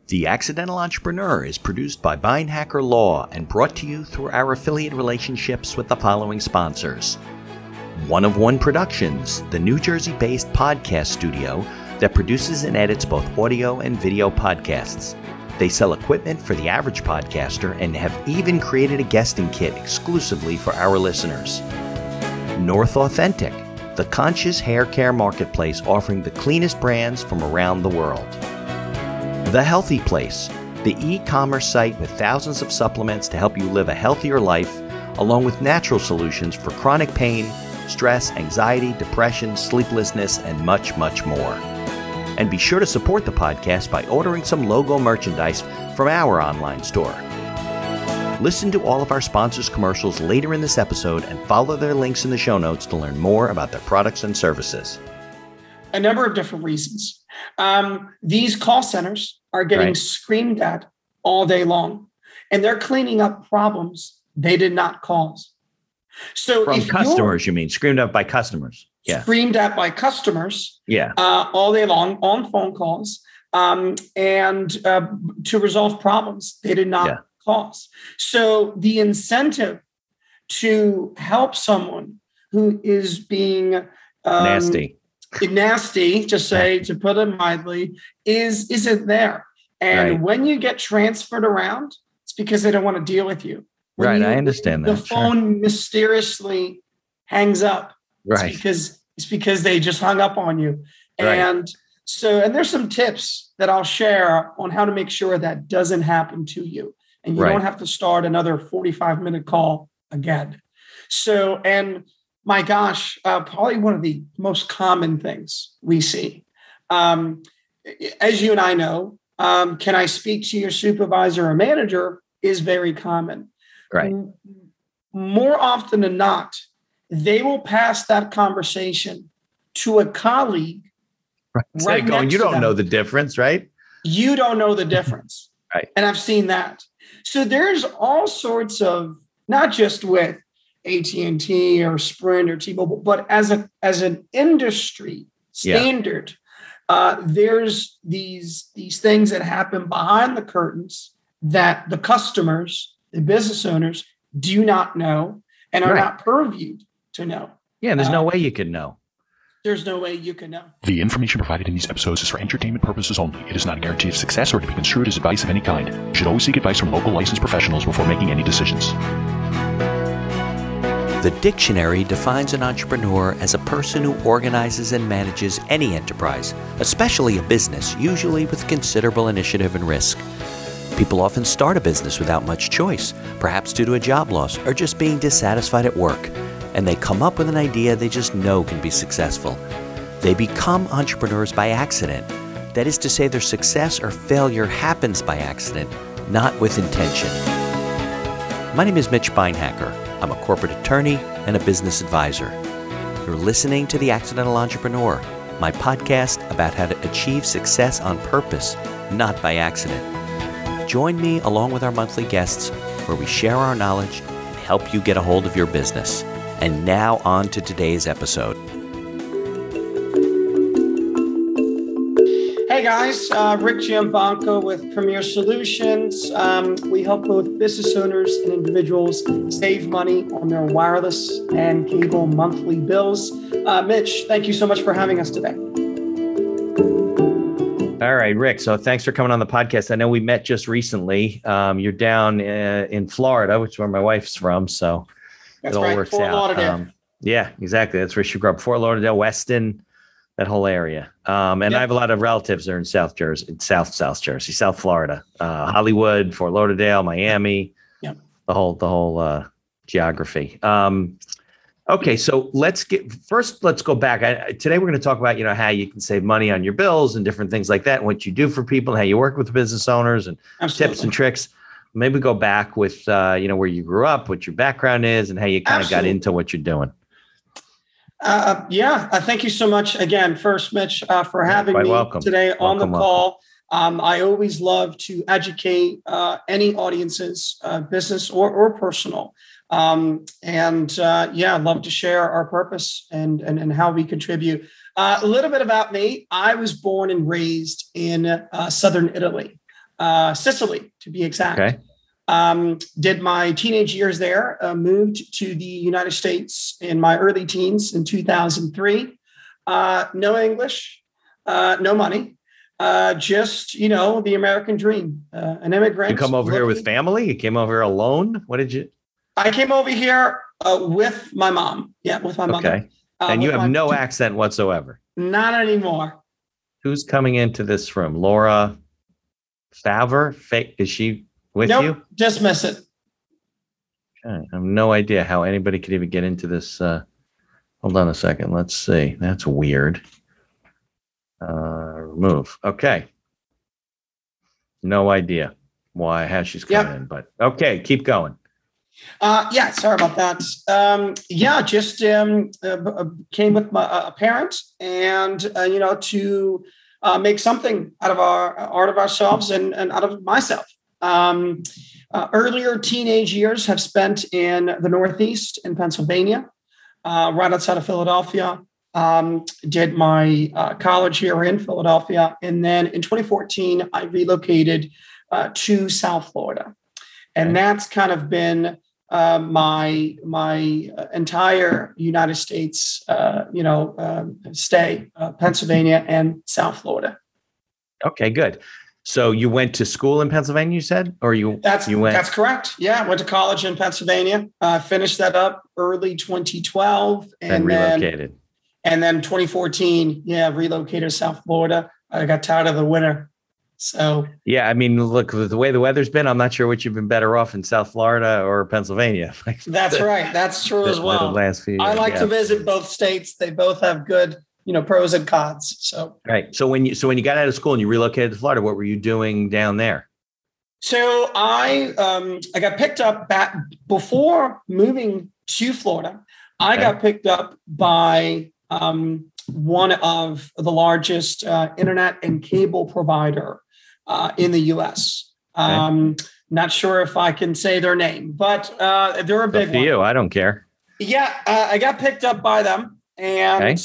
The Accidental Entrepreneur is produced by Beinhacker Law and brought to you through our affiliate relationships with the following sponsors. One of One Productions, the New Jersey-based podcast studio that produces and edits both audio and video podcasts. They sell equipment for the average podcaster and have even created a guesting kit exclusively for our listeners. North Authentic, the conscious hair care marketplace offering the cleanest brands from around the world. The Healthy Place, the e-commerce site with thousands of supplements to help you live a healthier life, along with natural solutions for chronic pain, stress, anxiety, depression, sleeplessness, and much, much more. And be sure to support the podcast by ordering some logo merchandise from our online store. Listen to all of our sponsors' commercials later in this episode and follow their links in the show notes to learn more about their products and services. A number of different reasons. These call centers are getting screamed at all day long, and they're cleaning up problems they did not cause. So from customers, you mean screamed at by customers? Yeah, screamed at by customers. Yeah, all day long on phone calls, and to resolve problems they did not cause. So the incentive to help someone who is being nasty, to put it mildly, isn't there. And when you get transferred around, it's because they don't want to deal with you. I understand that. The phone mysteriously hangs up. It's because they just hung up on you. And there's some tips that I'll share on how to make sure that doesn't happen to you. And you don't have to start another 45-minute call again. So, and my gosh, probably one of the most common things we see. As you and I know, can I speak to your supervisor or manager is very common. Right. More often than not, they will pass that conversation to a colleague. Right going, you don't know the difference, right? You don't know the difference. Right. And I've seen that. So there's all sorts of, not just with AT&T or Sprint or T-Mobile, but as an industry standard, there's these things that happen behind the curtains that the customers, the business owners, do not know and are not purviewed to know. Yeah, and there's no way you can know. There's no way you can know. The information provided in these episodes is for entertainment purposes only. It is not a guarantee of success or to be construed as advice of any kind. You should always seek advice from local licensed professionals before making any decisions. The dictionary defines an entrepreneur as a person who organizes and manages any enterprise, especially a business, usually with considerable initiative and risk. People often start a business without much choice, perhaps due to a job loss or just being dissatisfied at work. And they come up with an idea they just know can be successful. They become entrepreneurs by accident. That is to say, their success or failure happens by accident, not with intention. My name is Mitch Beinhacker. I'm a corporate attorney and a business advisor. You're listening to The Accidental Entrepreneur, my podcast about how to achieve success on purpose, not by accident. Join me along with our monthly guests where we share our knowledge and help you get a hold of your business. And now on to today's episode. Hey guys, Rick Giambanco with Premier Solutions. We help both business owners and individuals save money on their wireless and cable monthly bills. Mitch, thank you so much for having us today. All right, Rick. So thanks for coming on the podcast. I know we met just recently. You're down in Florida, which is where my wife's from. So that's it all right. works Fort out. Lauderdale. Yeah, exactly. That's where she grew up. Fort Lauderdale, Weston, that whole area. I have a lot of relatives there in South Jersey, South Florida, Hollywood, Fort Lauderdale, Miami, the whole geography. Okay, so let's go back. Today we're going to talk about, how you can save money on your bills and different things like that, and what you do for people, and how you work with business owners, and tips and tricks. Maybe go back with, where you grew up, what your background is, and how you kind of got into what you're doing. Thank you so much again, first, Mitch, for having me today on the call. I always love to educate any audiences, business or personal. I'd love to share our purpose and how we contribute. A little bit about me. I was born and raised in southern Italy. Sicily, to be exact. Okay. Did my teenage years there, moved to the United States in my early teens in 2003. No English, no money, just, the American dream, an immigrant. You come over here with family? You came over here alone? What did you? I came over here with my mom. Yeah, with my mother. Okay. And you have no accent whatsoever? Not anymore. Who's coming into this room? Laura Favre? Is she with you? Dismiss it. Okay. I have no idea how anybody could even get into this. Hold on a second. Let's see. That's weird. Remove. Okay. No idea how she's coming in, but okay, keep going. Sorry about that. Just came with my parent and, to make something out of ourselves and out of myself. Earlier teenage years have spent in the Northeast in Pennsylvania, right outside of Philadelphia. Did my college here in Philadelphia. And then in 2014, I relocated to South Florida. And that's kind of been my entire United States, stay, Pennsylvania and South Florida. Okay, good. So you went to school in Pennsylvania, you said, or That's correct. Yeah, I went to college in Pennsylvania. Finished that up early 2012, and relocated. And then 2014, relocated to South Florida. I got tired of the winter. So yeah, I mean, look, the way the weather's been, I'm not sure which you've been better off in South Florida or Pennsylvania. That's right. That's true as well. Last few years, I like to visit both states. They both have good, pros and cons. So right. So when you got out of school and you relocated to Florida, what were you doing down there? So I got picked up back before moving to Florida. I got picked up by one of the largest internet and cable provider in the U.S. Not sure if I can say their name, but they're a big one. You, I don't care. Yeah, I got picked up by them, and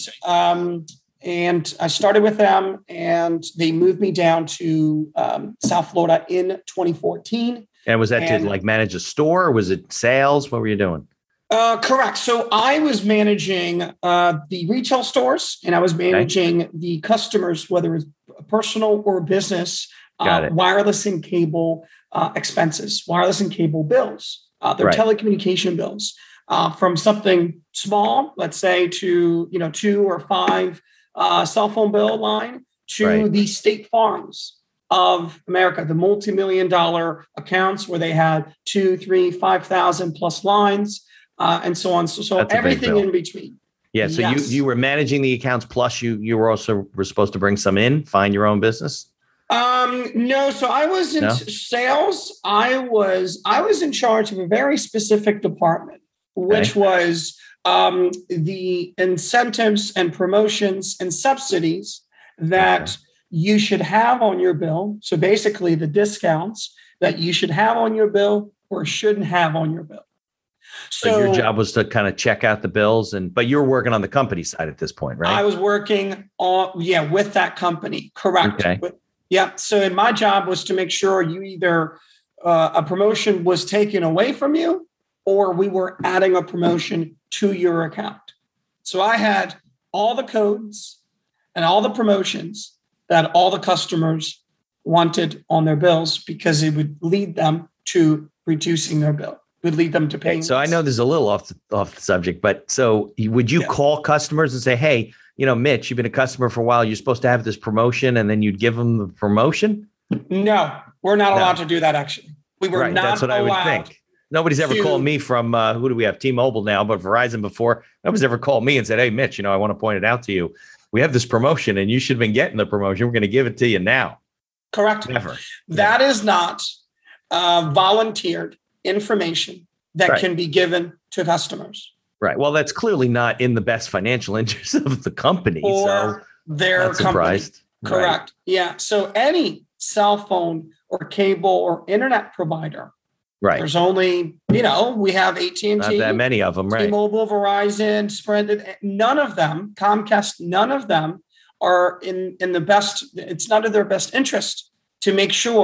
I started with them, and they moved me down to South Florida in 2014. And was that to manage a store? Or was it sales? What were you doing? Correct. So I was managing the retail stores, and I was managing the customers, whether it's personal or business, wireless and cable expenses, wireless and cable bills, their telecommunication bills, from something small, let's say, to 2 or 5 cell phone bill line to the state farms of America, the multi-million-dollar accounts where they had 2, 3, 5,000 plus lines. And so on. So everything in between. Yeah. So you were managing the accounts, plus you were also supposed to bring some in, find your own business. No. So I was in sales. I was in charge of a very specific department, which was the incentives and promotions and subsidies that you should have on your bill. So basically the discounts that you should have on your bill or shouldn't have on your bill. So your job was to kind of check out the bills, but you were working on the company side at this point, right? I was working with that company. Correct. Okay. So my job was to make sure you either a promotion was taken away from you or we were adding a promotion to your account. So I had all the codes and all the promotions that all the customers wanted on their bills because it would lead them to reducing their bill. Would lead them to paying. So I know this is a little off the subject, but so would you call customers and say, hey, Mitch, you've been a customer for a while. You're supposed to have this promotion, and then you'd give them the promotion? No, we're not allowed to do that, actually. We were not That's what I would think. Nobody's ever called me from, who do we have? T-Mobile now, but Verizon before. Nobody's ever called me and said, hey, Mitch, I want to point it out to you. We have this promotion, and you should have been getting the promotion. We're going to give it to you now. Correct. Never. That is not volunteered information that can be given to customers. Right. Well, that's clearly not in the best financial interest of the company. Or their company. Correct. Right. Yeah. So any cell phone or cable or internet provider, there's only, we have AT&T. Not that many of them, right? T-Mobile, Verizon, Sprint, none of them, Comcast, none of them are in the best, it's not in their best interest to make sure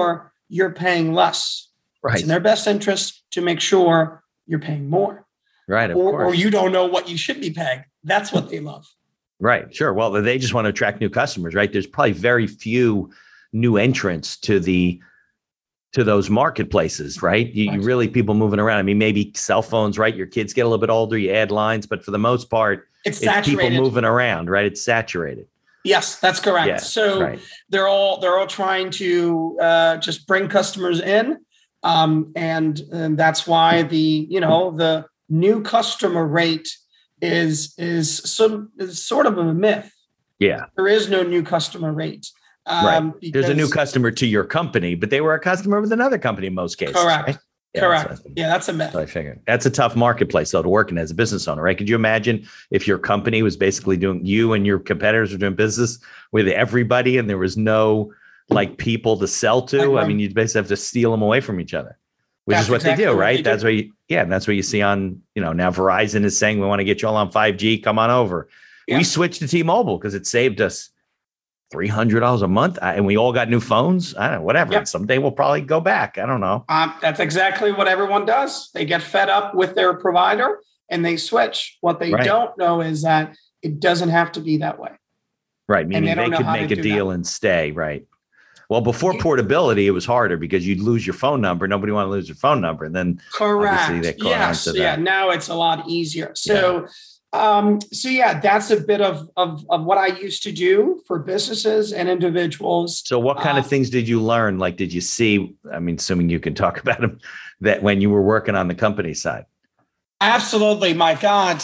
you're paying less. Right. It's in their best interest to make sure you're paying more. Right. Or you don't know what you should be paying. That's what they love. Right. Sure. Well, they just want to attract new customers, right? There's probably very few new entrants to those marketplaces, right? You really people moving around. I mean, maybe cell phones, right? Your kids get a little bit older, you add lines, but for the most part, it's people moving around, right? It's saturated. Yes, that's correct. Yeah, so they're all trying to just bring customers in, and that's why the new customer rate is sort of a myth. Yeah, there is no new customer rate. Right. There's a new customer to your company, but they were a customer with another company in most cases. Correct. Right? Yeah, correct. That's a myth. I figured that's a tough marketplace though to work in as a business owner, right? Could you imagine if your company was basically you and your competitors were doing business with everybody and there was no people to sell to? I mean, you'd basically have to steal them away from each other, which is what exactly they do, right? That's what that's what you see on, now Verizon is saying we want to get you all on 5G. Come on over. Yeah. We switched to T-Mobile because it saved us $300 a month, and we all got new phones. I don't know, whatever. Yep. Someday we'll probably go back. I don't know. That's exactly what everyone does. They get fed up with their provider and they switch. What they don't know is that it doesn't have to be that way. Right. Meaning they could make a deal and stay. Right. Well, before portability, it was harder because you'd lose your phone number. Nobody wanted to lose your phone number. And then correct. They yes. Yeah. Now it's a lot easier. So. That's a bit of what I used to do for businesses and individuals. So what kind of things did you learn? Like, did you see, I mean, assuming you can talk about them, that when you were working on the company side? Absolutely. My God.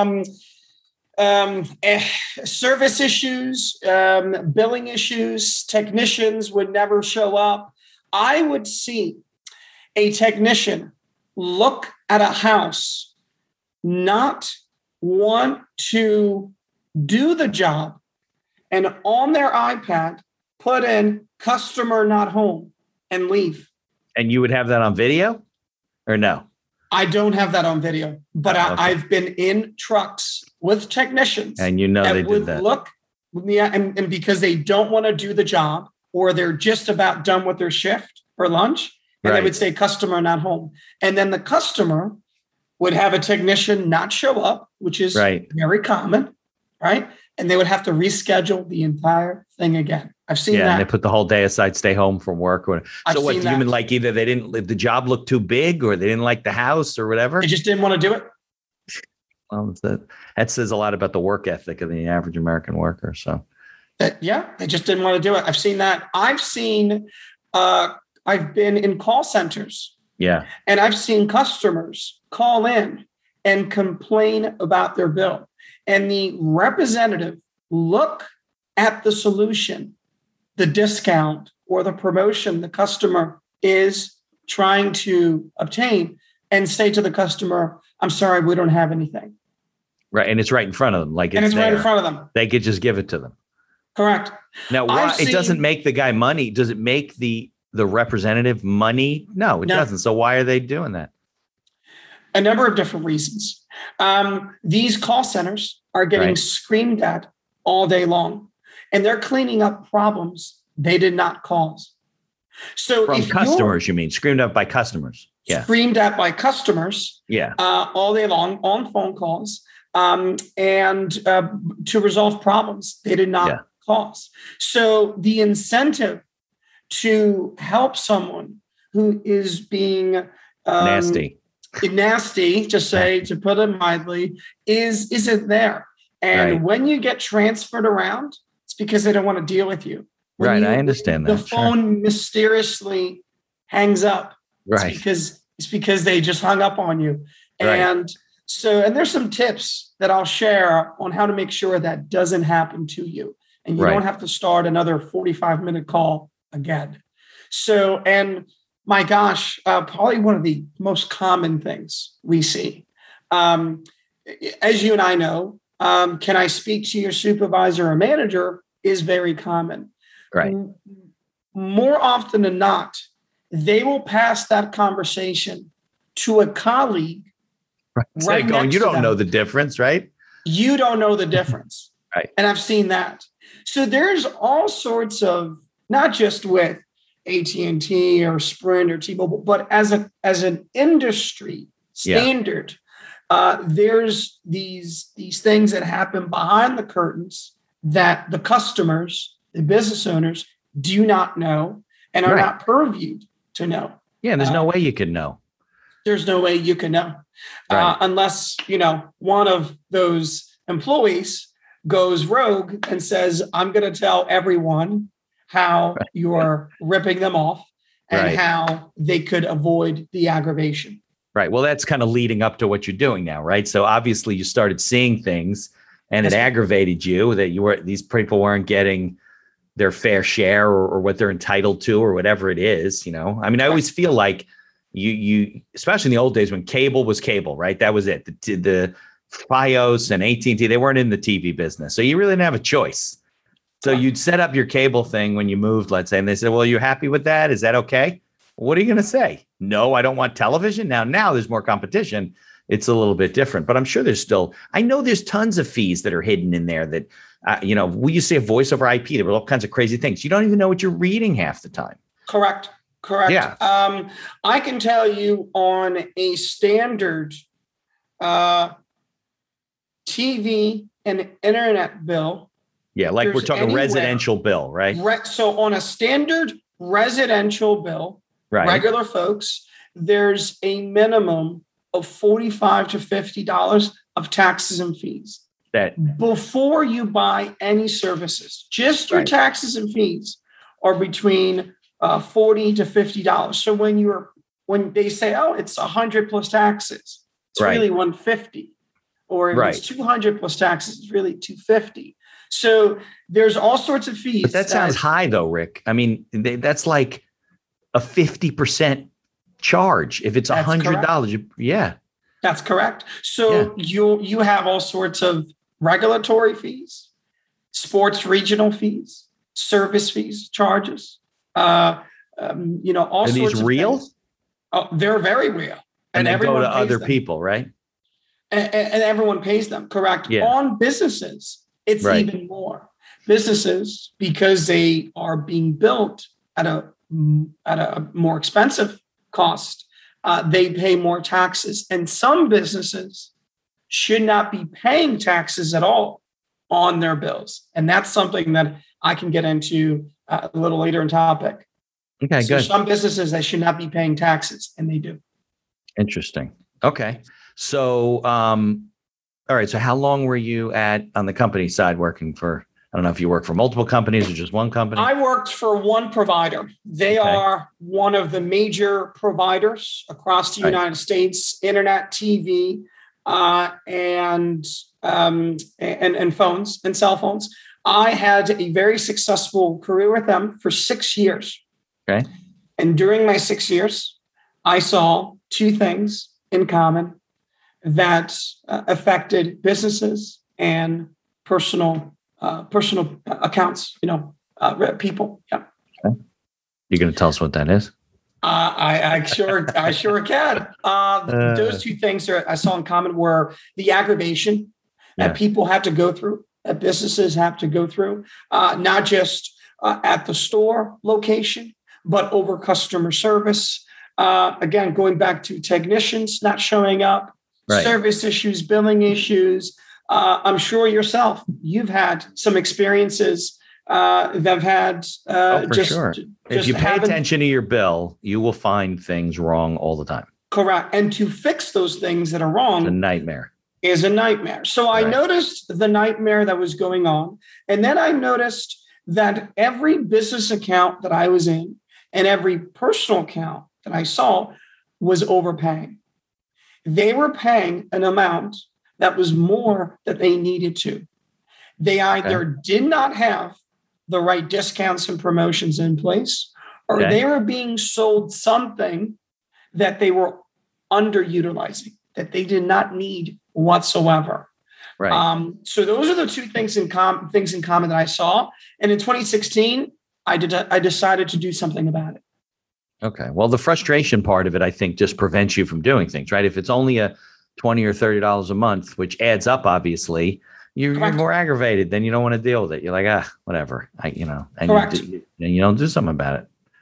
Service issues, billing issues, technicians would never show up. I would see a technician look at a house, not want to do the job, and on their iPad put in customer not home and leave. And you would have that on video or no? I don't have that on video, but I've been in trucks with technicians and they did that. Look, and because they don't want to do the job or they're just about done with their shift or lunch, and they would say customer not home. And then the customer would have a technician not show up, which is very common, right? And they would have to reschedule the entire thing again. I've seen that. And they put the whole day aside, stay home from work. So what, do you mean like either the job looked too big or they didn't like the house or whatever? They just didn't want to do it. Well, that says a lot about the work ethic of the average American worker. So they just didn't want to do it. I've seen that. I've been in call centers. Yeah. And I've seen customers call in and complain about their bill. And the representative look at the solution, the discount or the promotion the customer is trying to obtain, and say to the customer, I'm sorry, we don't have anything. Right. And it's right in front of them. Right in front of them. They could just give it to them. Correct. Now, why it doesn't make the guy money? Does it make the representative money? No, it doesn't. So why are they doing that? A number of different reasons. These call centers are getting screamed at all day long, and they're cleaning up problems they did not cause. So from customers, you mean screamed at by customers? Yeah. Screamed at by customers. Yeah. All day long on phone calls, and to resolve problems they did not cause. So the incentive to help someone who is being nasty, to put it mildly, isn't there. And when you get transferred around, it's because they don't want to deal with you. I understand that. The phone mysteriously hangs up. Right. It's because they just hung up on you. And and there's some tips that I'll share on how to make sure that doesn't happen to you. And you don't have to start another 45-minute call again. So, and my gosh, probably one of the most common things we see, as you and I know, can I speak to your supervisor or manager is very common. Right. More often than not, they will pass that conversation to a colleague. Right. Going, you don't know the difference, right? You don't know the difference. Right. And I've seen that. So there's all sorts of, not just with AT&T or Sprint or T-Mobile, but as an industry standard, there's these things that happen behind the curtains that the customers, the business owners, do not know and are not purviewed to know. Yeah, there's no way you can know. There's no way you can know unless, one of those employees goes rogue and says, I'm going to tell everyone how you're ripping them off and how they could avoid the aggravation. Right. Well, that's kind of leading up to what you're doing now, right? So obviously you started seeing things and it aggravated you that these people weren't getting their fair share or what they're entitled to or whatever it is, I mean, I always feel like you, especially in the old days when cable was cable, right? That was it. The Fios and AT&T, they weren't in the TV business. So you really didn't have a choice. So you'd set up your cable thing when you moved, let's say, and they said, well, are you happy with that? Is that okay? What are you going to say? No, I don't want television. Now there's more competition. It's a little bit different, but I'm sure I know there's tons of fees that are hidden in there that, we used to say voice over IP, there were all kinds of crazy things. You don't even know what you're reading half the time. Correct. Yeah. I can tell you on a standard TV and internet bill. Yeah, like we're talking residential bill, right? So on a standard residential bill, regular folks, there's a minimum of $45 to $50 of taxes and fees. That before you buy any services, just your taxes and fees are between $40 to $50. So when they say, oh, it's 100 plus taxes, it's really 150. Or if it's 200 plus taxes, it's really 250. So there's all sorts of fees. But that sounds high though, Rick. I mean, that's like a 50% charge. If it's $100, yeah. That's correct. So you have all sorts of regulatory fees, sports regional fees, service fees, charges, all Are sorts these of real? things. Oh, they're very real. And they go to other people, right? And everyone pays them, correct? Yeah. On businesses, it's even more. Businesses, because they are being built at a more expensive cost, they pay more taxes. And some businesses should not be paying taxes at all on their bills. And that's something that I can get into a little later in topic. Okay, so good. Some businesses, they should not be paying taxes, and they do. Interesting. Okay. So, all right. So how long were you on the company side working for? I don't know if you work for multiple companies or just one company. I worked for one provider. They are one of the major providers across the United States, internet, TV, and phones and cell phones. I had a very successful career with them for 6 years. Okay. And during my 6 years, I saw two things in common that affected businesses and personal accounts, people. Yeah. Okay. You going to tell us what that is? I sure can. Those two things I saw in common were the aggravation that people have to go through, that businesses have to go through, not just at the store location, but over customer service. Again, going back to technicians not showing up, service issues, billing issues. I'm sure yourself, you've had some experiences that have had sure. If you pay attention to your bill, you will find things wrong all the time. Correct. And to fix those things that are wrong, it's a nightmare. Is a nightmare. So I noticed the nightmare that was going on. And then I noticed that every business account that I was in and every personal account that I saw was overpaying. They were paying an amount that was more than they needed to. They either did not have the right discounts and promotions in place, or they were being sold something that they were underutilizing, that they did not need whatsoever. Right. So those are the two things in common that I saw. And in 2016, I decided to do something about it. Okay. Well, the frustration part of it, I think, just prevents you from doing things, right? If it's only a $20 or $30 a month, which adds up, obviously, you're more aggravated. Then you don't want to deal with it. You're like, whatever. And you don't do something about it.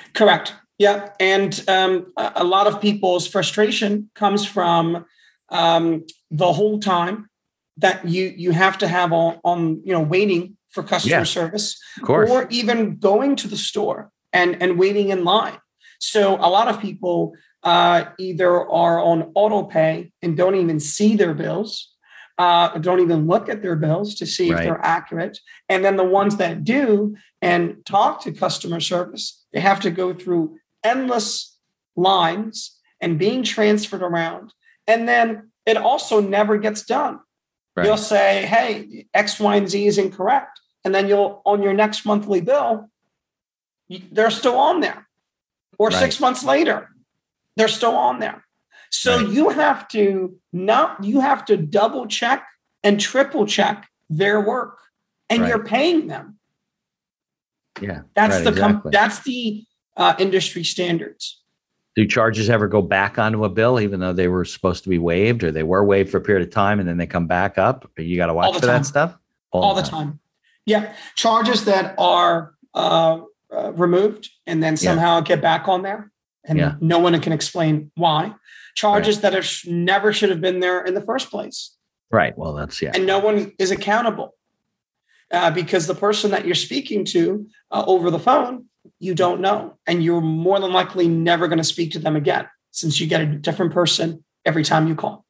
Correct. Yeah. And a lot of people's frustration comes from the whole time that you have to have on waiting for customer service, or even going to the store and waiting in line. So a lot of people either are on auto pay and don't even see their bills, don't even look at their bills to see if they're accurate. And then the ones that do and talk to customer service, they have to go through endless lines and being transferred around. And then it also never gets done. Right. You'll say, hey, X, Y, and Z is incorrect. And then on your next monthly bill, they're still on there. Or 6 months later, they're still on there. So you have to double check and triple check their work, and you're paying them. Yeah, that's the industry standards. Do charges ever go back onto a bill, even though they were supposed to be waived, or they were waived for a period of time and then they come back up? You got to watch for that stuff all the time. Yeah, charges that are removed and then somehow get back on there, and no one can explain why. Charges that never should have been there in the first place. Right. Well, that's and no one is accountable because the person that you're speaking to over the phone, you don't know, and you're more than likely never going to speak to them again, since you get a different person every time you call.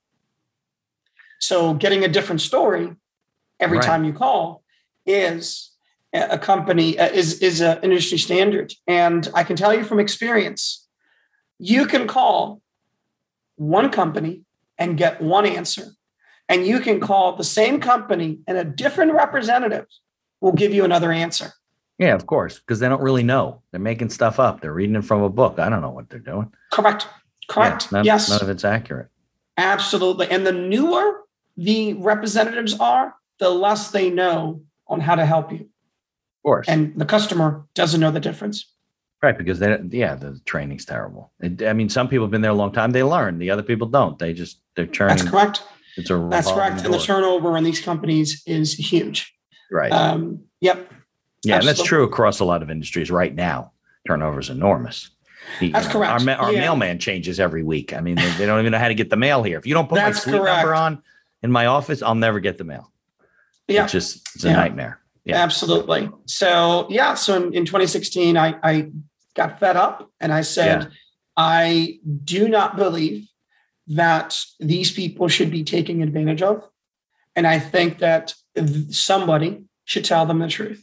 So getting a different story every time you call is a company is an industry standard. And I can tell you from experience, you can call one company and get one answer, and you can call the same company and a different representative will give you another answer. Yeah, of course, because they don't really know. They're making stuff up. They're reading it from a book. I don't know what they're doing. Correct. Yes. None of it's accurate. Absolutely. And the newer the representatives are, the less they know on how to help you. Of course. And the customer doesn't know the difference. Right, because the training's terrible. Some people have been there a long time. They learn. The other people don't. They're turning. That's correct. That's correct. Door. And the turnover in these companies is huge. Right. Yep. Yeah, and that's true across a lot of industries right now. Turnover is enormous. That's correct. Our mailman changes every week. They don't even know how to get the mail here. If you don't put my suite number on in my office, I'll never get the mail. Yeah. It's a nightmare. Yeah. Absolutely. So in 2016, I got fed up and I said, I do not believe that these people should be taken advantage of. And I think that somebody should tell them the truth.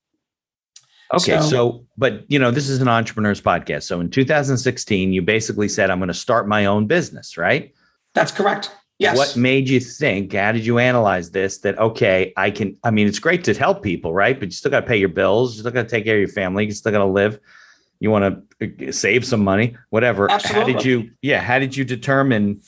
Okay. But this is an entrepreneur's podcast. So in 2016, you basically said, I'm going to start my own business, right? That's correct. Yes. What made you think, how did you analyze this, that, okay, it's great to help people, right? But you still got to pay your bills. You still got to take care of your family. You still got to live. You want to save some money, whatever. Absolutely. How did you determine,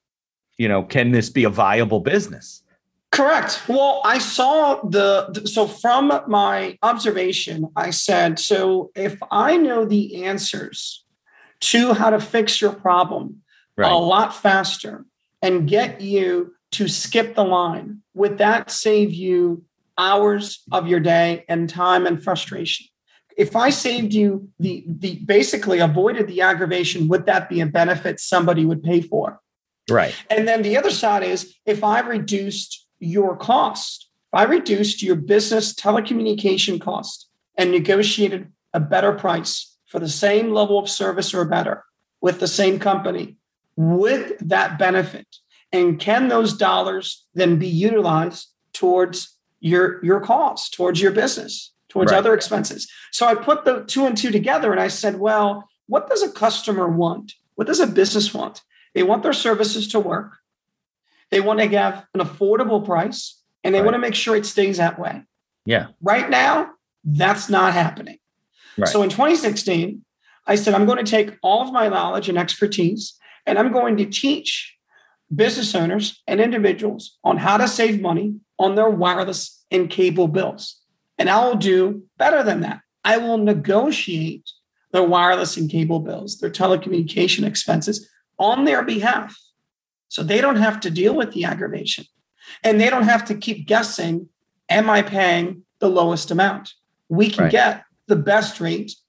can this be a viable business? Correct. Well, I saw so from my observation, I said, so if I know the answers to how to fix your problem a lot faster and get you to skip the line, would that save you hours of your day and time and frustration? If I saved you the basically avoided the aggravation, would that be a benefit somebody would pay for? Right. And then the other side is, if I reduced your cost, if I reduced your business telecommunication cost and negotiated a better price for the same level of service or better with the same company, would that benefit? And can those dollars then be utilized towards your cost, towards your business, towards other expenses? So I put the 2 and 2 together and I said, well, what does a customer want? What does a business want? They want their services to work. They want to have an affordable price, and they want to make sure it stays that way. Yeah. Right now, that's not happening. Right. So in 2016, I said, I'm going to take all of my knowledge and expertise, and I'm going to teach business owners and individuals on how to save money on their wireless and cable bills. And I will do better than that. I will negotiate their wireless and cable bills, their telecommunication expenses on their behalf. So they don't have to deal with the aggravation, and they don't have to keep guessing, am I paying the lowest amount? We can get the best rate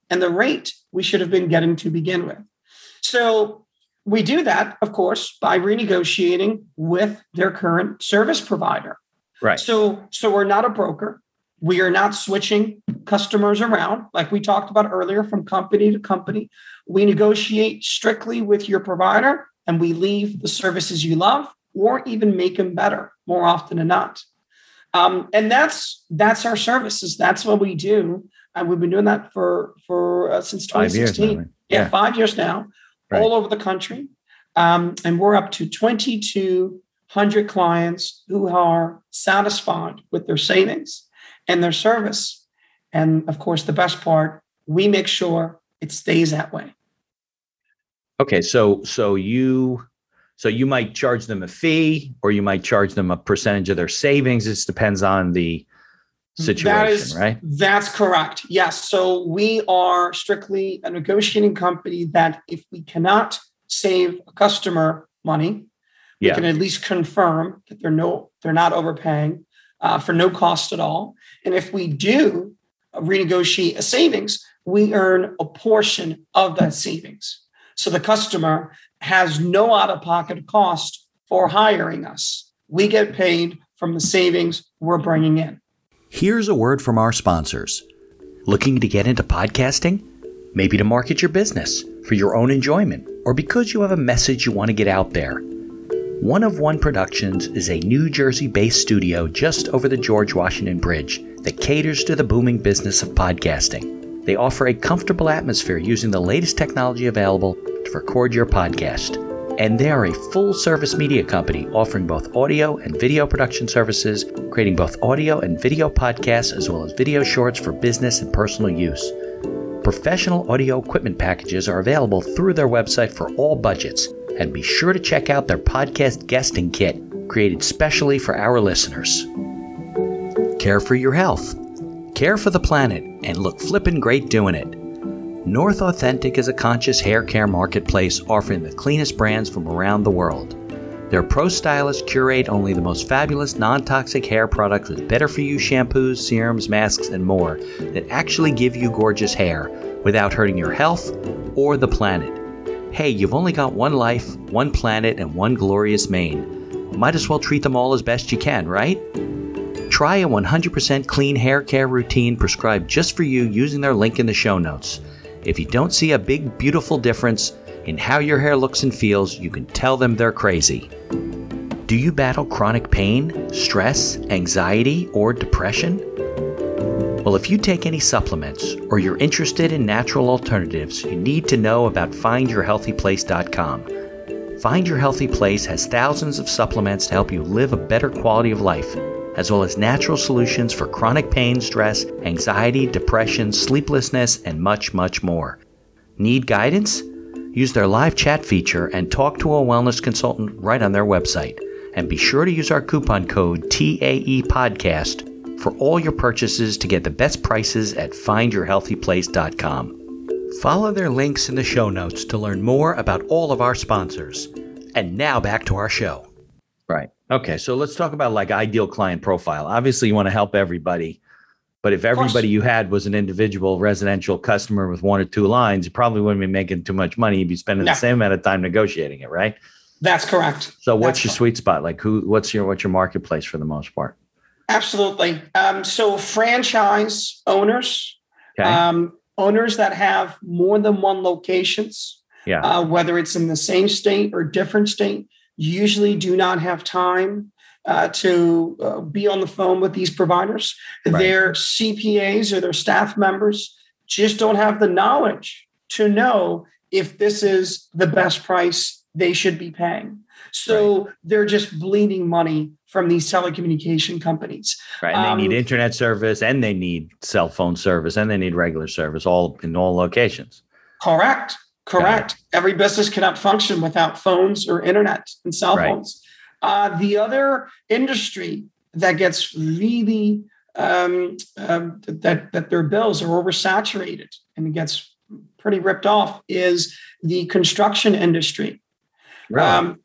and the rate we should have been getting to begin with. So we do that, of course, by renegotiating with their current service provider. Right. So we're not a broker. We are not switching customers around like we talked about earlier from company to company. We negotiate strictly with your provider, and we leave the services you love or even make them better more often than not. And that's our services. That's what we do. And we've been doing that for since 2016. 5 years now. 5 years now, right. All over the country. And we're up to 2,200 clients who are satisfied with their savings and their service. And of course, the best part, we make sure it stays that way. Okay, so you might charge them a fee, or you might charge them a percentage of their savings. It depends on the situation, right? That's correct. Yes. So we are strictly a negotiating company that if we cannot save a customer money, we can at least confirm that they're not overpaying for no cost at all. And if we do renegotiate a savings, we earn a portion of that savings. So the customer has no out-of-pocket cost for hiring us. We get paid from the savings we're bringing in. Here's a word from our sponsors. Looking to get into podcasting? Maybe to market your business for your own enjoyment, or because you have a message you want to get out there. One of One Productions is a New Jersey-based studio just over the George Washington Bridge that caters to the booming business of podcasting. They offer a comfortable atmosphere using the latest technology available to record your podcast. And they are a full-service media company offering both audio and video production services, creating both audio and video podcasts as well as video shorts for business and personal use. Professional audio equipment packages are available through their website for all budgets. And be sure to check out their podcast guesting kit, created specially for our listeners. Care for your health. Care for the planet, and look flippin' great doing it. North Authentic is a conscious hair care marketplace offering the cleanest brands from around the world. Their pro stylists curate only the most fabulous non-toxic hair products with better-for-you shampoos, serums, masks, and more that actually give you gorgeous hair without hurting your health or the planet. Hey, you've only got one life, one planet, and one glorious mane. Might as well treat them all as best you can, right? Try a 100% clean hair care routine prescribed just for you using their link in the show notes. If you don't see a big, beautiful difference in how your hair looks and feels, you can tell them they're crazy. Do you battle chronic pain, stress, anxiety, or depression? Well, if you take any supplements or you're interested in natural alternatives, you need to know about FindYourHealthyPlace.com. Find Your Healthy Place has thousands of supplements to help you live a better quality of life, as well as natural solutions for chronic pain, stress, anxiety, depression, sleeplessness, and much, much more. Need guidance? Use their live chat feature and talk to a wellness consultant right on their website. And be sure to use our coupon code TAEPodcast for all your purchases to get the best prices at FindYourHealthyPlace.com. Follow their links in the show notes to learn more about all of our sponsors. And now back to our show. Right. Okay. So let's talk about like ideal client profile. Obviously, you want to help everybody. But if everybody you had was an individual residential customer with one or two lines, you probably wouldn't be making too much money. You'd be spending the same amount of time negotiating it, right? That's correct. So what's your sweet spot? Like what's your marketplace for the most part? Absolutely. So franchise owners, owners that have more than one locations, whether it's in the same state or different state, usually do not have time to be on the phone with these providers. Right. Their CPAs or their staff members just don't have the knowledge to know if this is the best price they should be paying. So they're just bleeding money from these telecommunication companies. Right. And they need internet service, and they need cell phone service, and they need regular service, all in all locations. Correct. Every business cannot function without phones or internet and cell phones. The other industry that gets really that their bills are oversaturated and it gets pretty ripped off is the construction industry. Right.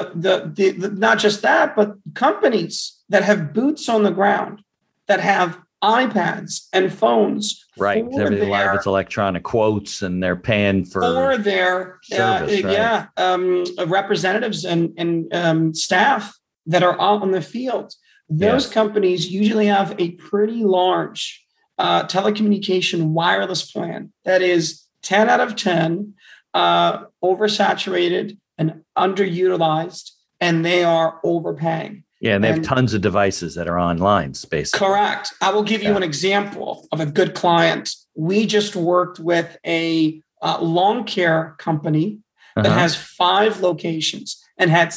The not just that, but companies that have boots on the ground, that have iPads and phones. Right. A lot of it's electronic quotes, and they're paying for their service, representatives and staff that are out in the field. Those companies usually have a pretty large telecommunication wireless plan that is 10 out of 10, oversaturated and underutilized, and they are overpaying. Yeah, and they have tons of devices that are online, basically. Correct. I will give you an example of a good client. We just worked with a lawn care company that has 5 locations and had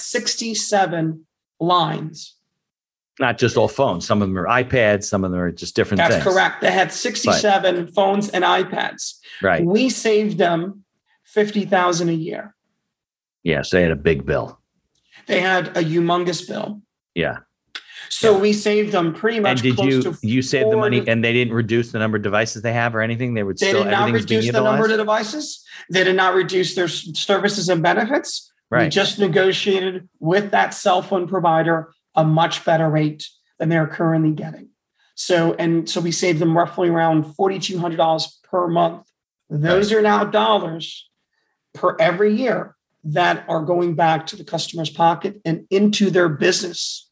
67 lines. Not just all phones. Some of them are iPads. Some of them are just different things. That's correct. They had 67 phones and iPads. Right. We saved them $50,000 a year. Yes, they had a big bill. They had a humongous bill. Yeah. So we saved them pretty much. And you saved the money, and they didn't reduce the number of devices they have or anything? They did not reduce the number of devices. They did not reduce their services and benefits. Right. We just negotiated with that cell phone provider a much better rate than they're currently getting. So we saved them roughly around $4,200 per month. Those are now dollars per every year that are going back to the customer's pocket and into their business.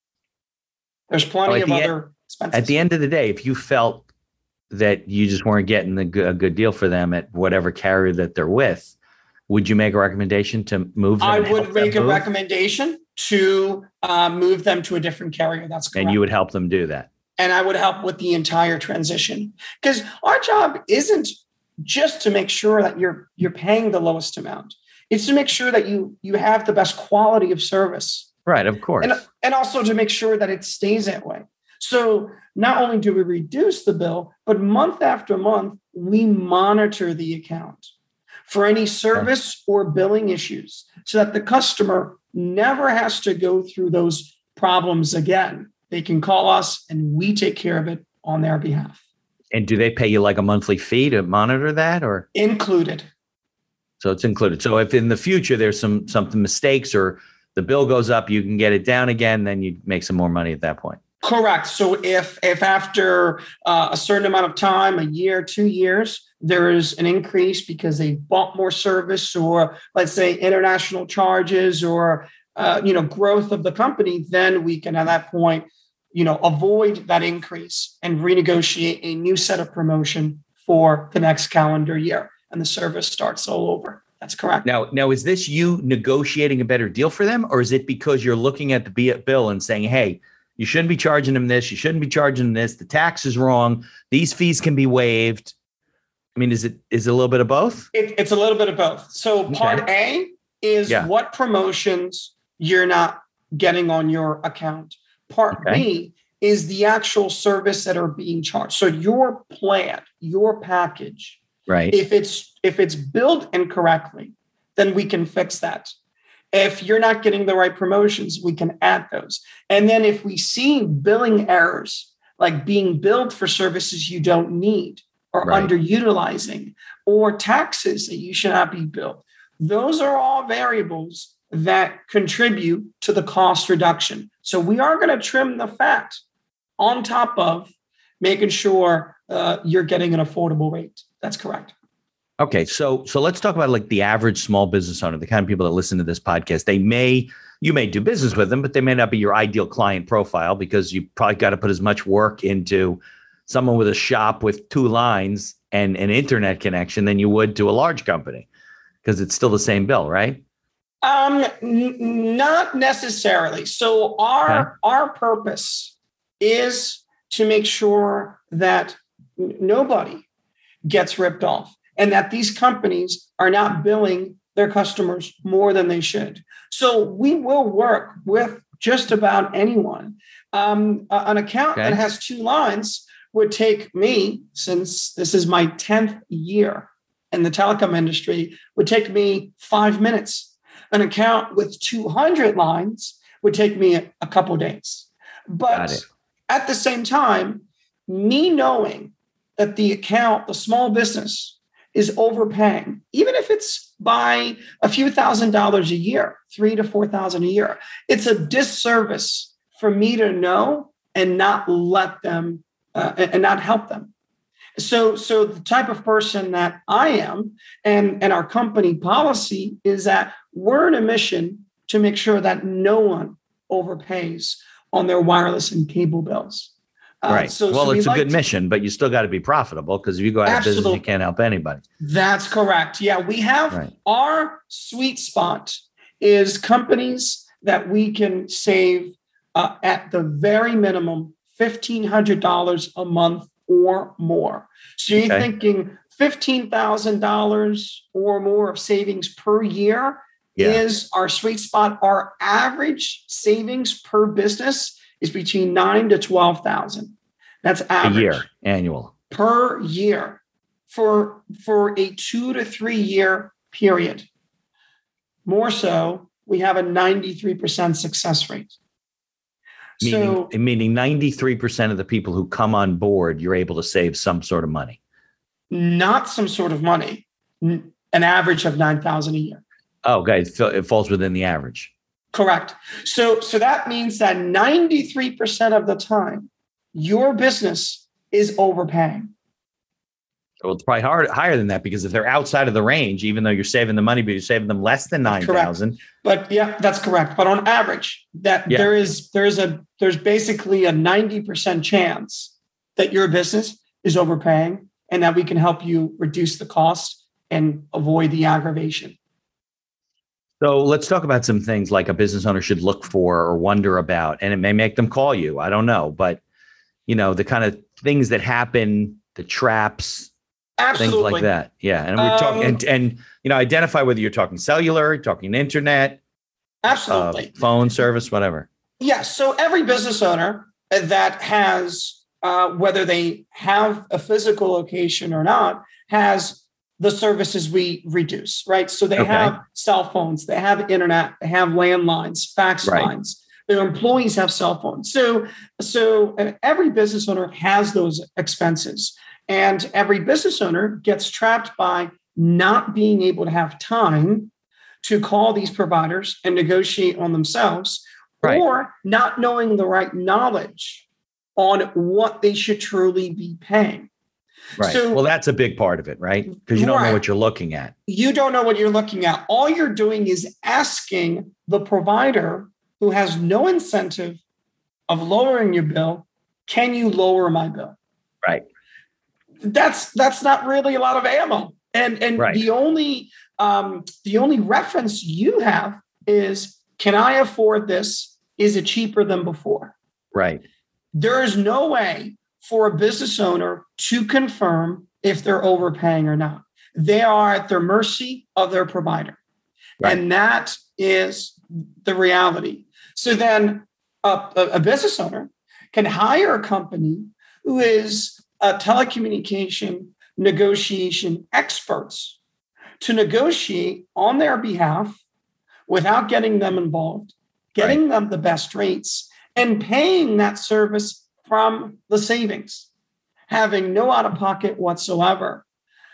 There's plenty of other expenses. At the end of the day, if you felt that you just weren't getting a good deal for them at whatever carrier that they're with, would you make a recommendation to move them? I would make a recommendation to move them to a different carrier. That's correct. And you would help them do that. And I would help with the entire transition, because our job isn't just to make sure that you're paying the lowest amount. It's to make sure that you have the best quality of service. Right, of course. And also to make sure that it stays that way. So not only do we reduce the bill, but month after month, we monitor the account for any service or billing issues so that the customer never has to go through those problems again. They can call us and we take care of it on their behalf. And do they pay you like a monthly fee to monitor that, or? Included. So it's included. So if in the future there's something mistakes or the bill goes up, you can get it down again, then you make some more money at that point. Correct. So if after a certain amount of time, a year, 2 years, there is an increase because they bought more service, or let's say international charges, or growth of the company, then we can at that point, avoid that increase and renegotiate a new set of promotion for the next calendar year, and the service starts all over. That's correct. Now, is this you negotiating a better deal for them, or is it because you're looking at the bill and saying, hey, you shouldn't be charging them this, you shouldn't be charging them this, the tax is wrong, these fees can be waived? I mean, is it a little bit of both? It's a little bit of both. So part A is what promotions you're not getting on your account. Part B is the actual service that are being charged. So your plan, your package, right? If it's billed incorrectly, then we can fix that. If you're not getting the right promotions, we can add those. And then if we see billing errors, like being billed for services you don't need, or underutilizing, or taxes that you should not be billed, those are all variables that contribute to the cost reduction. So we are going to trim the fat on top of making sure you're getting an affordable rate. That's correct. Okay, so let's talk about like the average small business owner, the kind of people that listen to this podcast. You may do business with them, but they may not be your ideal client profile, because you probably got to put as much work into someone with a shop with 2 lines and an internet connection than you would to a large company, because it's still the same bill, right? Not necessarily. So our purpose is to make sure that nobody gets ripped off, and that these companies are not billing their customers more than they should. So we will work with just about anyone. An account that has 2 lines would take me, since this is my 10th year in the telecom industry, would take me 5 minutes. An account with 200 lines would take me a couple days. But at the same time, me knowing that the account, the small business, is overpaying, even if it's by a few $1,000s a year, $3,000 to $4,000 a year, it's a disservice for me to know and not let them and not help them. So the type of person that I am and our company policy is that we're in a mission to make sure that no one overpays on their wireless and cable bills. Right. So it's a good mission, but you still got to be profitable, because if you go out of business, you can't help anybody. That's correct. Yeah, we have our sweet spot is companies that we can save at the very minimum $1,500 a month or more. So you're thinking $15,000 or more of savings per year is our sweet spot. Our average savings per business is between $9,000 to $12,000. That's average. A year, annual. Per year for a 2 to 3 year period. More so, we have a 93% success rate. Meaning 93% of the people who come on board, you're able to save some sort of money. Not some sort of money, an average of $9,000 a year. Oh, okay. It falls within the average. Correct. So that means that 93% of the time, your business is overpaying. Well, it's probably higher than that, because if they're outside of the range, even though you're saving the money, but you're saving them less than 9,000. But yeah, that's correct. But on average, there's basically a 90% chance that your business is overpaying, and that we can help you reduce the cost and avoid the aggravation. So let's talk about some things like a business owner should look for or wonder about, and it may make them call you. I don't know, but the kind of things that happen, the traps, absolutely, things like that. Yeah. And we're talking and identify whether you're talking cellular, talking internet, absolutely, phone service, whatever. Yeah. So every business owner that has, whether they have a physical location or not, has the services we reduce, right? So they have cell phones, they have internet, they have landlines, fax lines. Their employees have cell phones. So every business owner has those expenses, and every business owner gets trapped by not being able to have time to call these providers and negotiate on themselves, or not knowing the right knowledge on what they should truly be paying. Right. So, well, that's a big part of it, right? Because you don't know what you're looking at. You don't know what you're looking at. All you're doing is asking the provider, who has no incentive of lowering your bill, can you lower my bill? Right. That's not really a lot of ammo. And the only reference you have is, can I afford this? Is it cheaper than before? Right. There is no way for a business owner to confirm if they're overpaying or not. They are at the mercy of their provider. Right. And that is the reality. So then a business owner can hire a company who is a telecommunication negotiation experts to negotiate on their behalf without getting them involved, getting them the best rates, and paying that service from the savings, having no out-of-pocket whatsoever.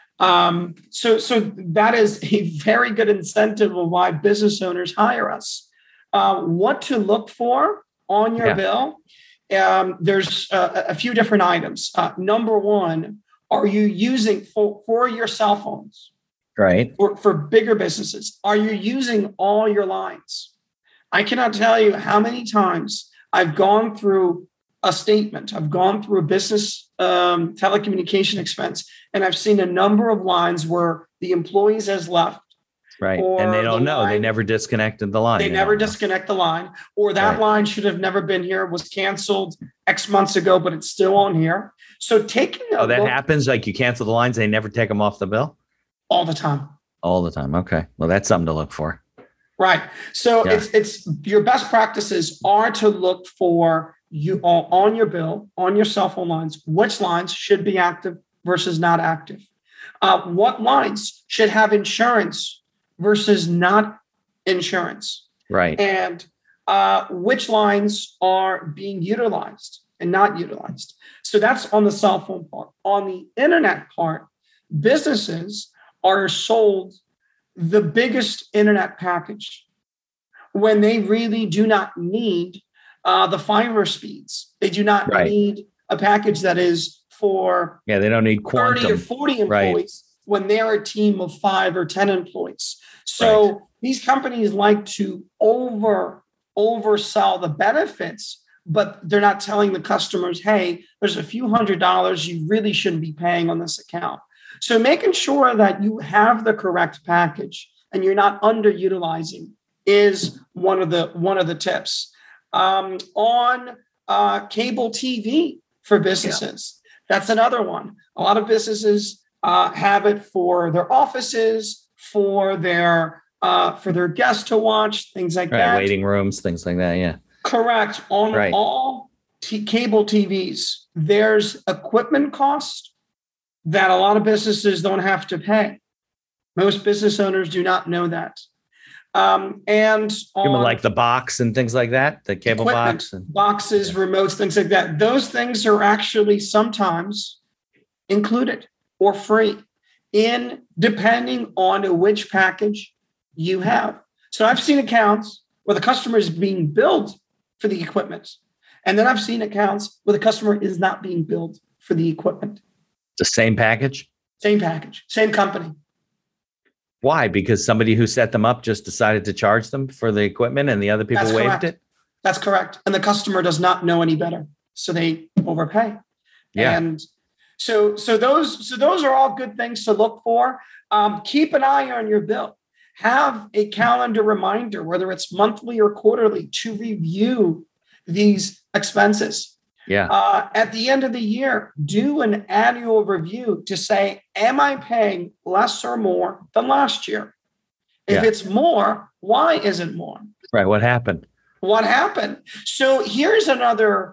So that is a very good incentive of why business owners hire us. What to look for on your bill? There's a few different items. Number one, are you using for your cell phones? Right. For bigger businesses, are you using all your lines? I cannot tell you how many times I've gone through a statement. I've gone through a business telecommunication expense, and I've seen a number of lines where the employees has left. Right. And they don't know. They never disconnected the line. They never disconnect the line, or that line should have never been here, was canceled X months ago, but it's still on here. So taking that happens, like you cancel the lines, they never take them off the bill? All the time. All the time. Okay. Well, that's something to look for. Right. So it's your best practices are to look for you on your bill, on your cell phone lines, which lines should be active versus not active. What lines should have insurance versus not insurance. Right. And which lines are being utilized and not utilized. So that's on the cell phone part. On the internet part, businesses are sold the biggest internet package when they really do not need the fiber speeds. They do not need a package that is for they don't need quantum 30 or 40 employees when they're a team of 5 or 10 employees. So these companies like to oversell the benefits, but they're not telling the customers, hey, there's a few $100s you really shouldn't be paying on this account. So making sure that you have the correct package and you're not underutilizing is one of the tips. On cable TV for businesses, that's another one. A lot of businesses have it for their offices, for their guests to watch, things like that. Waiting rooms, things like that. Yeah. Correct. On all cable TVs, there's equipment cost that a lot of businesses don't have to pay. Most business owners do not know that. And on like the box and things like that, the cable box, and boxes, remotes, things like that. Those things are actually sometimes included or free depending on which package you have. So I've seen accounts where the customer is being billed for the equipment. And then I've seen accounts where the customer is not being billed for the equipment. The same package? Same package, same company. Why? Because somebody who set them up just decided to charge them for the equipment and the other people waived it? That's correct. And the customer does not know any better. So they overpay. Yeah. And so those are all good things to look for. Keep an eye on your bill. Have a calendar reminder, whether it's monthly or quarterly, to review these expenses. Yeah. At the end of the year, do an annual review to say, am I paying less or more than last year? If it's more, why is it more? Right. What happened? So here's another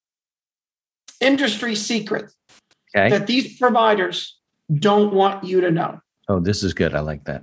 industry secret that these providers don't want you to know. Oh, this is good. I like that.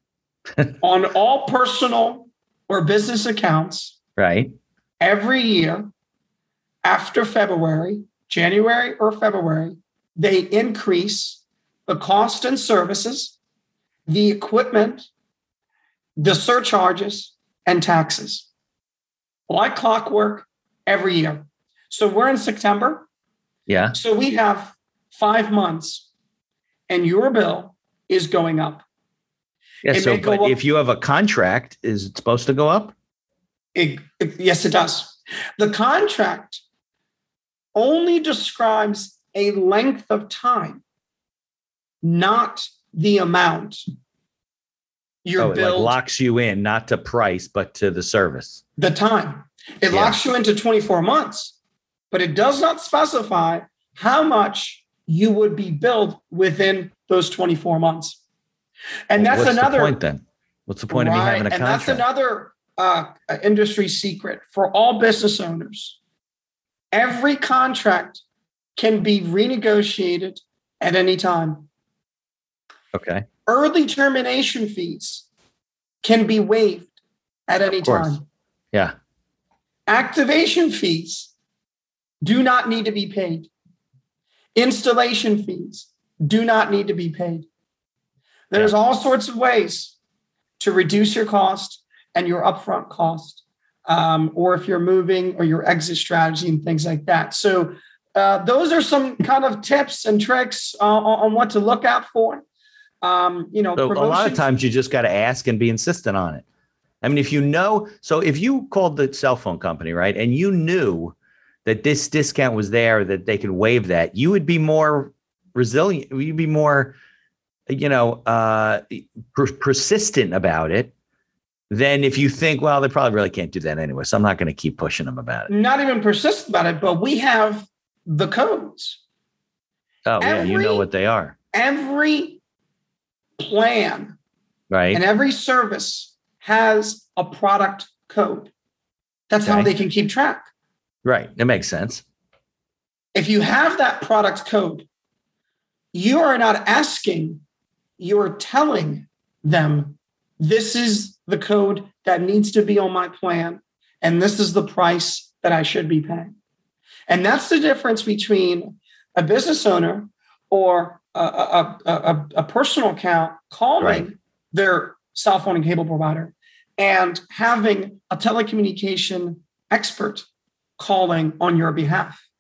On all personal or business accounts, every year after February, January or February, they increase the cost and services, the equipment, the surcharges, and taxes. Like clockwork every year. So we're in September. Yeah. So we have 5 months and your bill is going up. Yeah. So but if you have a contract, is it supposed to go up? Yes, it does. The contract only describes a length of time, not the amount. Your bill locks you in, not to price, but to the service. The time. It locks you into 24 months, but it does not specify how much you would be billed within those 24 months. And that's another point then. What's the point of me having a contract? And that's another industry secret for all business owners. Every contract can be renegotiated at any time. Okay. Early termination fees can be waived at any time. Yeah. Activation fees do not need to be paid. Installation fees do not need to be paid. There's all sorts of ways to reduce your cost and your upfront cost, or if you're moving or your exit strategy and things like that. So those are some kind of tips and tricks on what to look out for. So a lot of times you just got to ask and be insistent on it. I mean, if you called the cell phone company, right, and you knew that this discount was there, that they could waive that, you would be more resilient. You'd be more, persistent about it than if you think, well, they probably really can't do that anyway, so I'm not going to keep pushing them about it. Not even persistent about it, but we have the codes. Oh, you know what they are. Every plan, right, and every service has a product code. That's how they can keep track. Right. It makes sense. If you have that product code, you are not asking, you're telling them, this is the code that needs to be on my plan, and this is the price that I should be paying. And that's the difference between a business owner or a personal account calling their cell phone and cable provider and having a telecommunication expert calling on your behalf.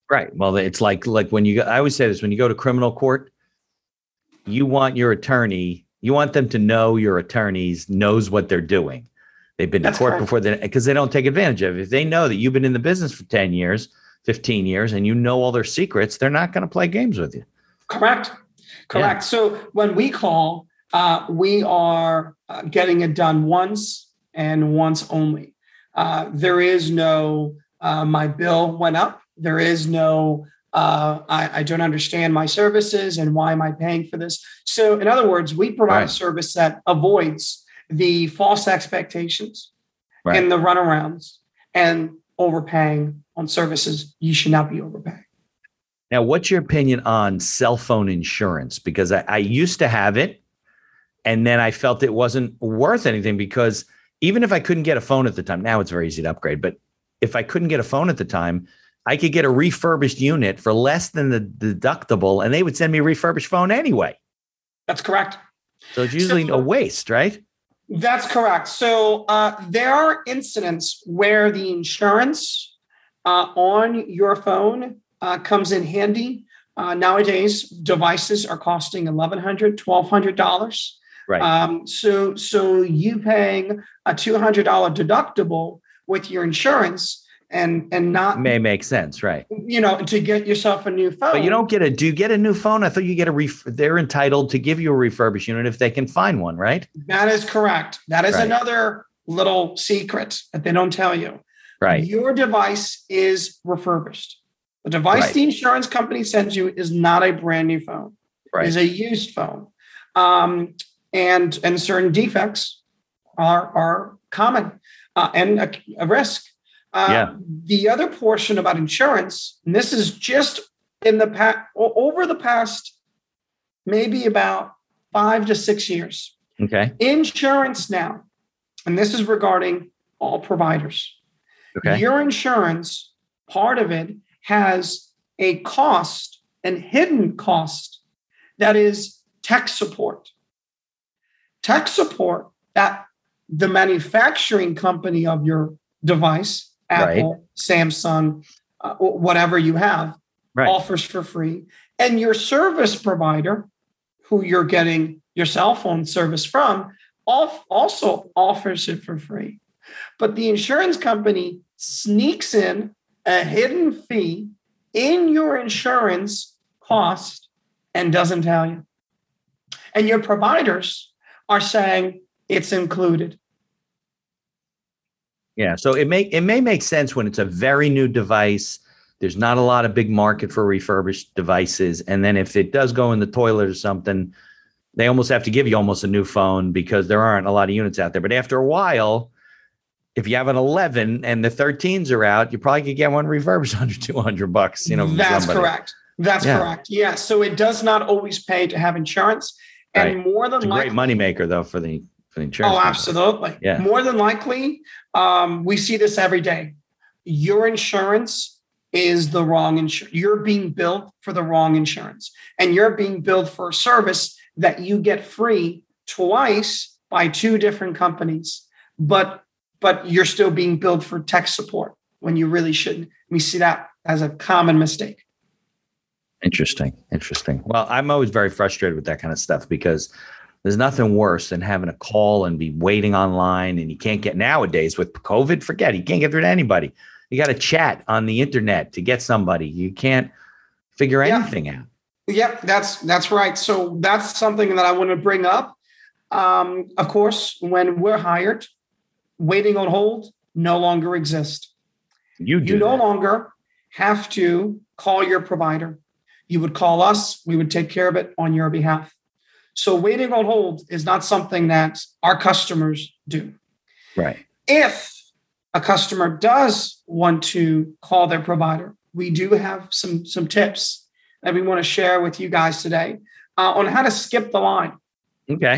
Right. Well, it's like when you go, I always say this, when you go to criminal court, you want them to know your attorneys knows what they're doing. They've been to court before, because they don't take advantage of it. If they know that you've been in the business for 10 years, 15 years, and you know all their secrets, they're not going to play games with you. Correct. Yeah. So when we call, we are getting it done once and once only. There is no, my bill went up. There is no, I don't understand my services and why am I paying for this? So in other words, we provide a service that avoids the false expectations and the runarounds and overpaying on services you should not be overpaying. Now, what's your opinion on cell phone insurance? Because I used to have it, and then I felt it wasn't worth anything, because even if I couldn't get a phone at the time, now it's very easy to upgrade, but if I couldn't get a phone at the time, I could get a refurbished unit for less than the deductible, and they would send me a refurbished phone anyway. That's correct. So it's usually a waste, right? That's correct. So there are incidents where the insurance on your phone comes in handy. Nowadays, devices are costing $1,100, $1,200. Right. So you paying a $200 deductible with your insurance and not may make sense, right? To get yourself a new phone. But you don't get do you get a new phone? I thought you get they're entitled to give you a refurbished unit if they can find one, right? That is correct. That is another little secret that they don't tell you. Right. Your device is refurbished. The device the insurance company sends you is not a brand new phone. Right. It is a used phone. And certain defects are common and a risk. The other portion about insurance, and this is just over the past maybe about 5 to 6 years. Okay. Insurance now, and this is regarding all providers. Okay. Your insurance, part of it has a cost, and hidden cost, that is tech support. Tech support that the manufacturing company of your device, Apple, Samsung, whatever you have, offers for free. And your service provider, who you're getting your cell phone service from, also offers it for free. But the insurance company sneaks in a hidden fee in your insurance cost and doesn't tell you. And your providers are saying it's included. Yeah, so it may make sense when it's a very new device. There's not a lot of big market for refurbished devices. And then if it does go in the toilet or something, they almost have to give you almost a new phone because there aren't a lot of units out there. But after a while, if you have an 11 and the 13s are out, you probably could get one refurbished under $200, That's correct. That's correct. Yeah. So it does not always pay to have insurance. And more than likely, great moneymaker though for the insurance. Oh, absolutely. Yeah. More than likely, we see this every day. Your insurance is the wrong insurance. You're being billed for the wrong insurance, and you're being billed for a service that you get free twice by 2 different companies. But you're still being billed for tech support when you really shouldn't. We see that as a common mistake. Interesting. Well, I'm always very frustrated with that kind of stuff because there's nothing worse than having a call and be waiting online, and you can't get, nowadays with COVID, forget it. You can't get through to anybody. You got to chat on the internet to get somebody. You can't figure anything out. Yep, that's right. So that's something that I want to bring up. Of course, when we're hired, waiting on hold no longer exists. You no longer have to call your provider. You would call us. We would take care of it on your behalf. So waiting on hold is not something that our customers do. Right. If a customer does want to call their provider, we do have some tips that we want to share with you guys today on how to skip the line. Okay.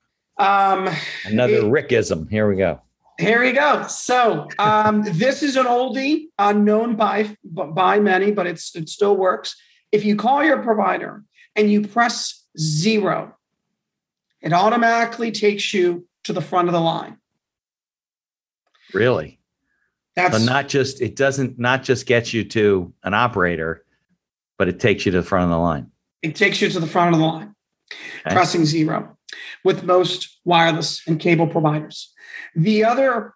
Another Rickism. Here we go. Here we go. So this is an oldie, unknown by many, but it still works. If you call your provider and you press 0, it automatically takes you to the front of the line. Really? That's it doesn't just get you to an operator, but it takes you to the front of the line. It takes you to the front of the line, pressing 0 with most wireless and cable providers. The other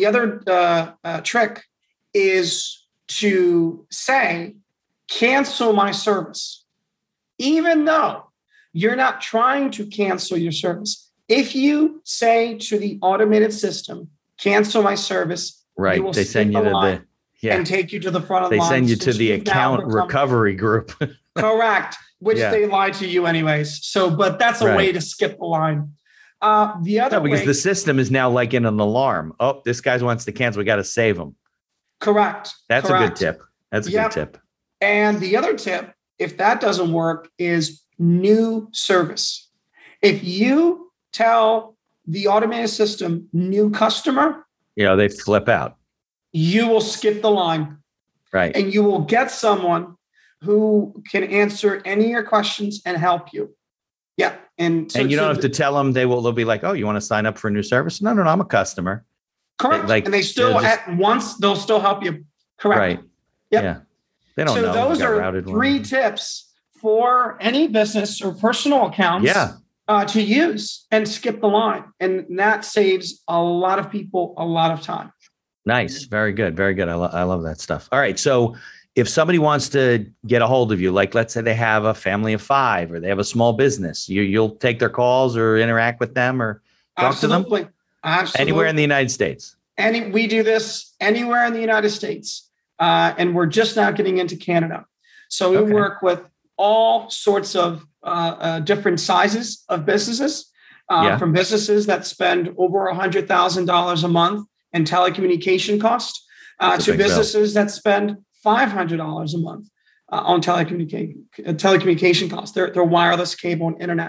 trick is to say, cancel my service, even though you're not trying to cancel your service. If you say to the automated system, cancel my service, right, they send you to and take you to the front of the line. They send you to the account recovery group. Correct, which they lie to you anyways. So, but that's a way to skip the line. The other because the system is now like in an alarm. Oh, this guy wants to cancel. We got to save him. Correct. That's a good tip. That's a good tip. And the other tip, if that doesn't work, is new service. If you tell the automated system new customer, they flip out. You will skip the line. Right. And you will get someone who can answer any of your questions and help you. Yeah. And you don't have to tell them. They'll be like, oh, you want to sign up for a new service? No, I'm a customer. Correct. And they still they'll still help you. Correct. Right. Yep. Yeah. They don't know. So those are 3 tips for any business or personal accounts to use and skip the line. And that saves a lot of people a lot of time. Nice. Very good. Very good. I love that stuff. All right. So if somebody wants to get a hold of you, like let's say they have a family of 5 or they have a small business, you'll take their calls or interact with them or talk to them? Absolutely. Anywhere in the United States? We do this anywhere in the United States. And we're just now getting into Canada. So we work with all sorts of different sizes of businesses, from businesses that spend over $100,000 a month in telecommunication cost to businesses that spend $500 a month on telecommunication costs. They're wireless, cable, and internet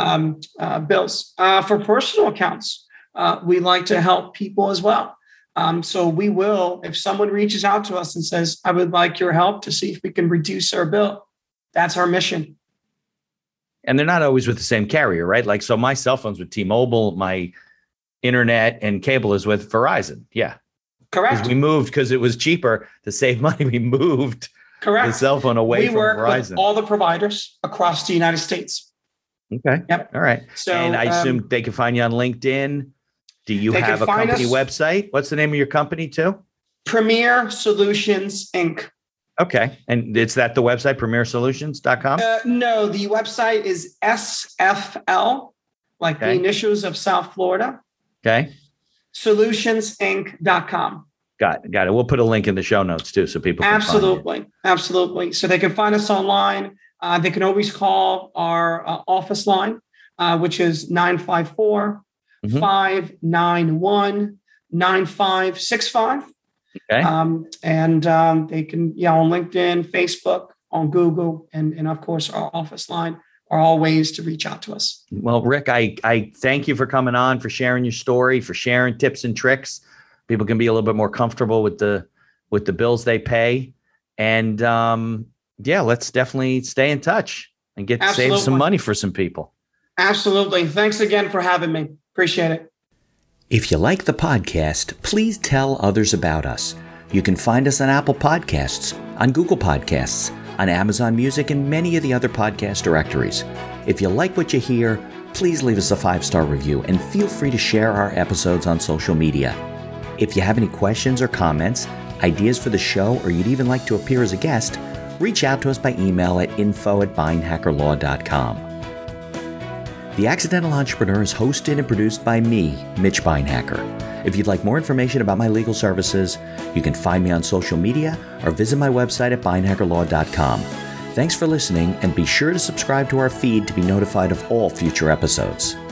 bills. For personal accounts, we like to help people as well. So we will, if someone reaches out to us and says, I would like your help to see if we can reduce our bill, that's our mission. And they're not always with the same carrier, right? Like, so my cell phone's with T-Mobile, my internet and cable is with Verizon. Yeah. Correct. We moved because it was cheaper to save money. We moved the cell phone away from Verizon. We work with all the providers across the United States. Okay. Yep. All right. So, and I assume they can find you on LinkedIn. Do you have a company website? What's the name of your company too? Premier Solutions, Inc. Okay. And it's the website, premiersolutions.com? No, the website is SFL, like the initials of South Florida. Okay. Solutionsinc.com. Got it. We'll put a link in the show notes too, so people can find it. Absolutely. So they can find us online. They can always call our office line, which is 954-591-9565. Okay. And they can, on LinkedIn, Facebook, on Google, and of course, our office line are all ways to reach out to us. Well, Rick, I thank you for coming on, for sharing your story, for sharing tips and tricks. People can be a little bit more comfortable with the bills they pay. And let's definitely stay in touch and save some money for some people. Absolutely. Thanks again for having me. Appreciate it. If you like the podcast, please tell others about us. You can find us on Apple Podcasts, on Google Podcasts, on Amazon Music, and many of the other podcast directories. If you like what you hear, please leave us a 5-star review and feel free to share our episodes on social media. If you have any questions or comments, ideas for the show, or you'd even like to appear as a guest, reach out to us by email at info@beinhackerlaw.com. The Accidental Entrepreneur is hosted and produced by me, Mitch Beinhacker. If you'd like more information about my legal services, you can find me on social media or visit my website at beinhackerlaw.com. Thanks for listening, and be sure to subscribe to our feed to be notified of all future episodes.